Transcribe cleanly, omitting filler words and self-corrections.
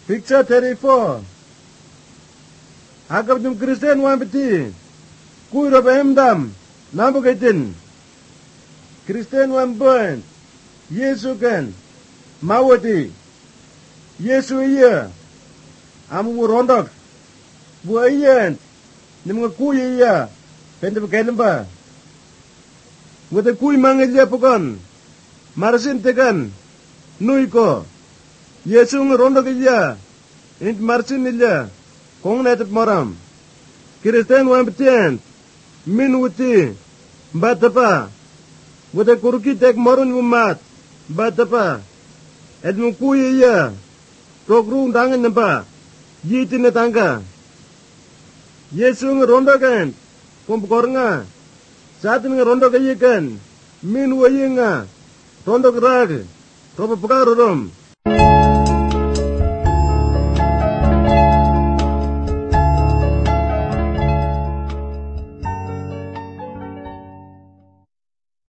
Picture 34. Agap jum Kristen wan peti. Kui rob emdam. Nampu kaitin. Kristen wan burn. Yesu kan. Mawati. Yesu iya. Amu rondok. Bua iya. Nimunga kui iya. Pente pakailin ba. Ngota kui mangilya pukon. Marasin tekan. Nui ko. Yesu ngerondok iya. Int marsin iya. Kong netet moram. Kristen wan petien. Min wuti. Batapa. Ngota kuruki tek morun umat. Batapa. Edmu kui iya. Tokru undangan nempa. Yiti netangka. Yesu ngerondokan. Kumpukornga. Saat ngerondok iya kan. Min wayinga. Rondok rag. Ropa pekarorom.